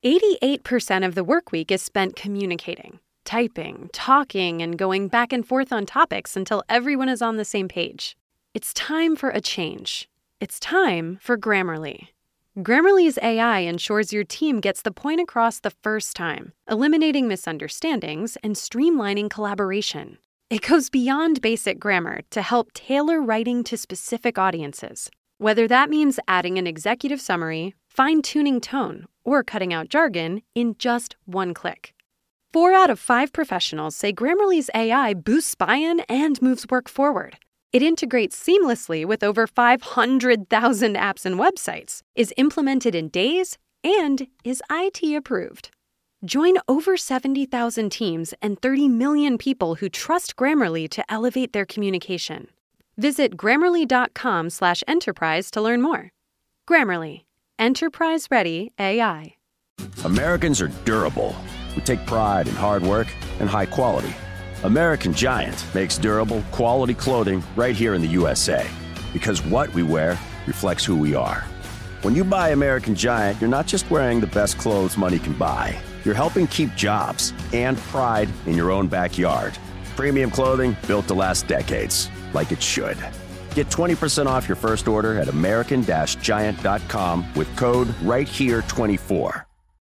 88% of the work week is spent communicating, typing, talking, and going back and forth on topics until everyone is on the same page. It's time for a change. It's time for Grammarly. Grammarly's AI ensures your team gets the point across the first time, eliminating misunderstandings and streamlining collaboration. It goes beyond basic grammar to help tailor writing to specific audiences. Whether that means adding an executive summary, fine-tuning tone, or cutting out jargon in just one click. 4 out of 5 professionals say Grammarly's AI boosts buy-in and moves work forward. It integrates seamlessly with over 500,000 apps and websites, is implemented in days, and is IT approved. Join over 70,000 teams and 30 million people who trust Grammarly to elevate their communication. Visit Grammarly.com/enterprise to learn more. Grammarly. Enterprise-ready AI. Americans are durable. We take pride in hard work and high quality. American Giant makes durable, quality clothing right here in the USA. Because what we wear reflects who we are. When you buy American Giant, you're not just wearing the best clothes money can buy. You're helping keep jobs and pride in your own backyard. Premium clothing built to last decades, like it should. Get 20% off your first order at american-giant.com with code RightHere24.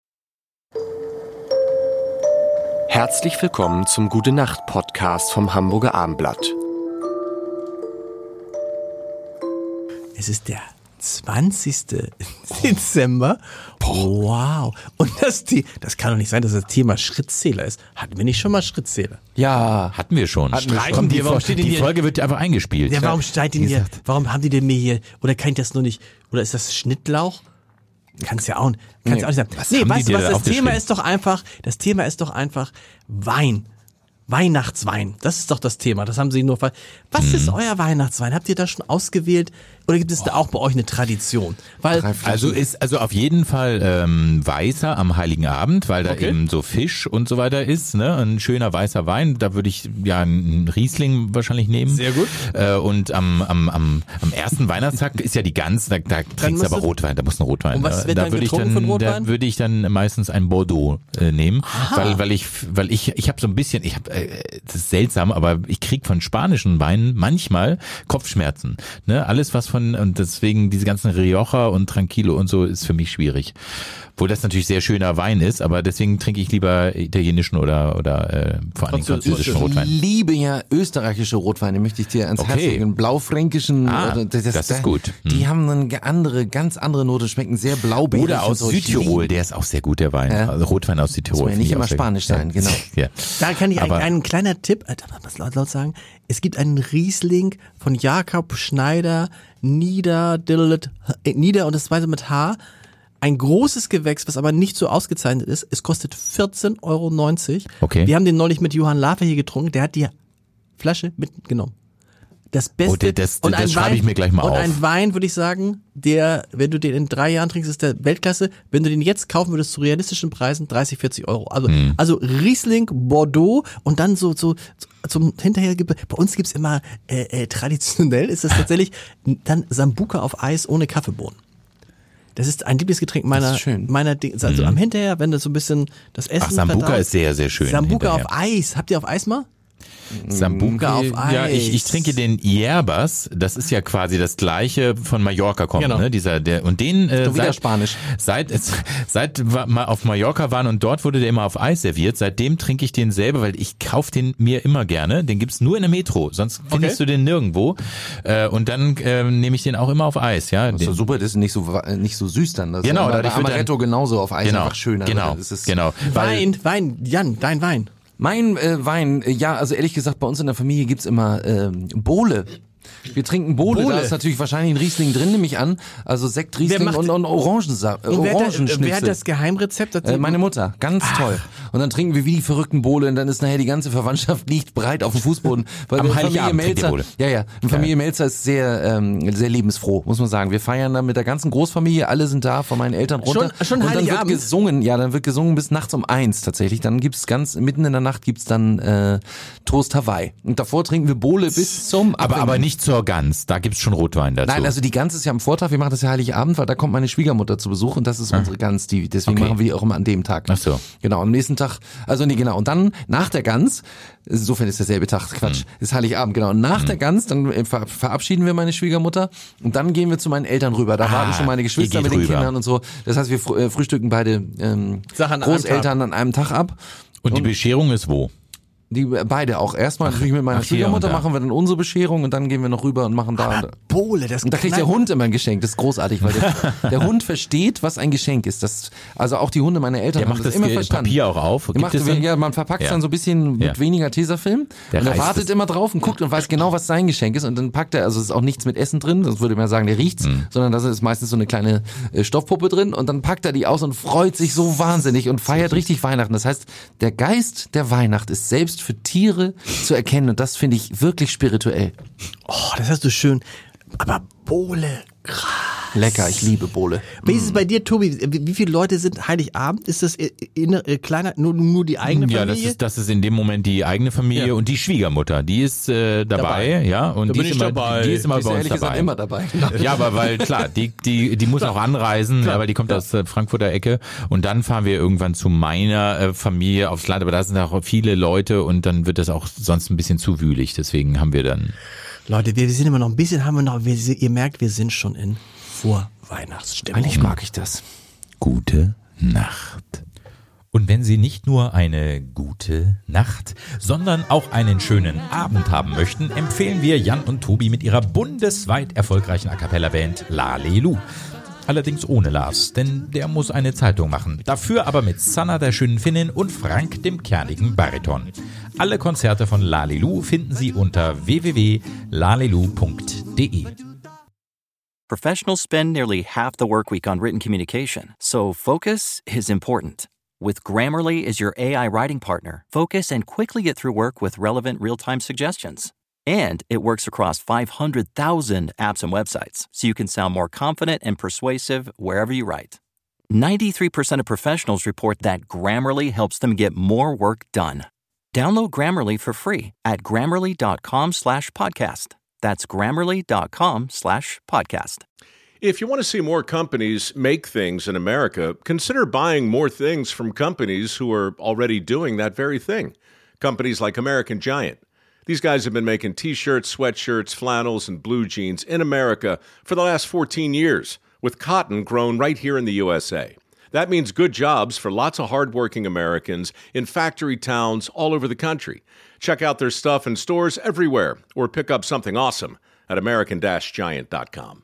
Herzlich willkommen zum Gute-Nacht-Podcast vom Hamburger Abendblatt. Es ist der 20. Dezember. Wow. Und das kann doch nicht sein, dass das Thema Schrittzähler ist. Hatten wir nicht schon mal Schrittzähler? Ja, hatten wir schon. Streichen die, warum steht denn die hier? Folge wird einfach eingespielt. Ja, warum steht denn hier? Warum haben die denn mir hier? Oder kann ich das nur nicht? Oder ist das Schnittlauch? Kann's ja auch nicht sein. Was Nee, haben weißt die du dir was? da Das Thema ist doch einfach Wein. Weihnachtswein. Das ist doch das Thema. Das haben sie nur Was ist euer Weihnachtswein? Habt ihr das schon ausgewählt? Oder gibt es da auch bei euch eine Tradition? Also auf jeden Fall weißer am Heiligen Abend, weil da eben so Fisch und so weiter ist, ne? Ein schöner weißer Wein. Da würde ich ja einen Riesling wahrscheinlich nehmen. Sehr gut. Und am ersten Weihnachtstag ist ja die Gans, da trinkst du aber Rotwein, da muss ein Rotwein. Und was wird da dann würde getrunken von Rotwein? Da würde ich dann meistens ein Bordeaux nehmen, weil ich habe so ein bisschen, das ist seltsam, aber ich krieg von spanischen Weinen manchmal Kopfschmerzen, ne? Alles was und deswegen diese ganzen Rioja und Tranquillo und so ist für mich schwierig. Obwohl das natürlich sehr schöner Wein ist, aber deswegen trinke ich lieber italienischen oder vor allem französischen Rotwein. Ich liebe ja österreichische Rotweine, möchte ich dir ans Herz legen. Blaufränkischen. Das ist gut. Die haben eine ganz andere Note, schmecken sehr blaubeerig. Oder aus Südtirol, der ist auch sehr gut, der Wein. Ja. Also Rotwein aus Südtirol. Das muss ja nicht immer Spanisch sein, genau. Ja. Da kann ich einen kleiner Tipp, was laut sagen. Es gibt einen Riesling von Jakob Schneider, Nieder und das zweite mit H. Ein großes Gewächs, was aber nicht so ausgezeichnet ist. Es kostet 14,90 €. Okay. Wir haben den neulich mit Johann Lafer hier getrunken. Der hat die Flasche mitgenommen. Das Beste. Das schreibe ich mir gleich mal auf. Und ein Wein, würde ich sagen, wenn du den in 3 Jahren trinkst, ist der Weltklasse. Wenn du den jetzt kaufen würdest zu realistischen Preisen, 30, 40 €. Also Riesling, Bordeaux und dann so zum hinterher. Bei uns gibt's immer traditionell ist es tatsächlich dann Sambuca auf Eis ohne Kaffeebohnen. Das ist ein Lieblingsgetränk meiner also am Hinterher, wenn das so ein bisschen das Essen Sambuca ist sehr, sehr schön. Sambuca auf Eis. Habt ihr auf Eis mal? Sambuca auf Eis. Ja, ich trinke den Yerbas, das ist ja quasi das gleiche von Mallorca kommt, genau. Ne? Und den Spanisch. Seit wir mal auf Mallorca waren und dort wurde der immer auf Eis serviert, seitdem trinke ich den selber, weil ich kaufe den mir immer gerne. Den gibt's nur in der Metro, sonst findest du den nirgendwo. Und dann nehme ich den auch immer auf Eis, ja. Das ist doch super, das ist nicht so süß dann. Das genau, ist bei Amaretto genauso auf Eis einfach schöner. Genau. Wein, Jan, dein Wein. Mein Wein, ja, also ehrlich gesagt, bei uns in der Familie gibt's immer Bowle. Wir trinken Bowle, da ist natürlich wahrscheinlich ein Riesling drin, nehme ich an. Also Sekt, Riesling und Orangenschnitzel. Wer hat das Geheimrezept? Meine Mutter, ganz toll. Und dann trinken wir wie die verrückten Bowle und dann ist nachher die ganze Verwandtschaft liegt breit auf dem Fußboden. Weil Am Familie Heiligabend Melzer, Bowle. Familie Melzer ist sehr lebensfroh, muss man sagen. Wir feiern dann mit der ganzen Großfamilie, alle sind da, von meinen Eltern runter. Schon und dann Heiligabend? dann wird gesungen bis nachts um 1 tatsächlich. Dann gibt's mitten in der Nacht gibt's dann Toast Hawaii. Und davor trinken wir Bowle bis zum aber nicht nicht zur Gans, da gibt's schon Rotwein dazu. Nein, also die Gans ist ja am Vortag, wir machen das ja Heiligabend, weil da kommt meine Schwiegermutter zu Besuch und das ist unsere Gans, deswegen machen wir die auch immer an dem Tag. Ach so. Genau, am nächsten Tag, und dann nach der Gans, insofern ist derselbe Tag, Quatsch, ist Heiligabend, genau, und nach der Gans, dann verabschieden wir meine Schwiegermutter und dann gehen wir zu meinen Eltern rüber, da warten schon meine Geschwister mit den Kindern und so, das heißt, wir frühstücken beide Großeltern an einem Tag ab. Und die Bescherung ist wo? Die beide auch. Erstmal natürlich mit meiner Schwiegermutter machen wir dann unsere Bescherung und dann gehen wir noch rüber und machen da. Bohle, das und da kriegt der Hund immer ein Geschenk. Das ist großartig, weil der Hund versteht, was ein Geschenk ist. Also auch die Hunde meiner Eltern haben das immer verstanden. Papier auch auf. Man verpackt dann so ein bisschen mit weniger Tesafilm und er wartet immer drauf und guckt und weiß genau, was sein Geschenk ist und dann packt er, also es ist auch nichts mit Essen drin, sonst würde man sagen, der riecht's, sondern da ist meistens so eine kleine Stoffpuppe drin und dann packt er die aus und freut sich so wahnsinnig und feiert richtig Weihnachten. Das heißt, der Geist der Weihnacht ist selbst für Tiere zu erkennen und das finde ich wirklich spirituell. Oh, das hast du schön. Aber Bohle, krass. Lecker, ich liebe Bohle. Wie ist es bei dir, Tobi? Wie viele Leute sind Heiligabend? Ist das kleiner, nur die eigene Familie? Ja, das ist in dem Moment die eigene Familie und die Schwiegermutter, die ist dabei, ja, und die ist immer bei uns dabei. Immer dabei. Ja, aber weil klar, die muss auch anreisen, aber die kommt aus der Frankfurter Ecke und dann fahren wir irgendwann zu meiner Familie aufs Land, aber da sind auch viele Leute und dann wird das auch sonst ein bisschen zu wühlig, deswegen haben wir dann... Leute, wir sind immer noch ein bisschen, ihr merkt, wir sind schon in Vorweihnachtsstimmung. Eigentlich mag ich das. Gute Nacht. Und wenn Sie nicht nur eine gute Nacht, sondern auch einen schönen Abend haben möchten, empfehlen wir Jan und Tobi mit ihrer bundesweit erfolgreichen A-Cappella-Band Lalelu. Allerdings ohne Lars, denn der muss eine Zeitung machen. Dafür aber mit Sanna, der schönen Finnin, und Frank, dem kernigen Bariton. Alle Konzerte von Lalelu finden Sie unter www.lalelu.de. Professionals spend nearly half the work week on written communication, so focus is important. With Grammarly as your AI writing partner, focus and quickly get through work with relevant real-time suggestions. And it works across 500,000 apps and websites, so you can sound more confident and persuasive wherever you write. 93% of professionals report that Grammarly helps them get more work done. Download Grammarly for free at Grammarly.com/podcast. That's Grammarly.com/podcast. If you want to see more companies make things in America, consider buying more things from companies who are already doing that very thing. Companies like American Giant. These guys have been making T-shirts, sweatshirts, flannels, and blue jeans in America for the last 14 years, with cotton grown right here in the USA. That means good jobs for lots of hardworking Americans in factory towns all over the country. Check out their stuff in stores everywhere, or pick up something awesome at American-Giant.com.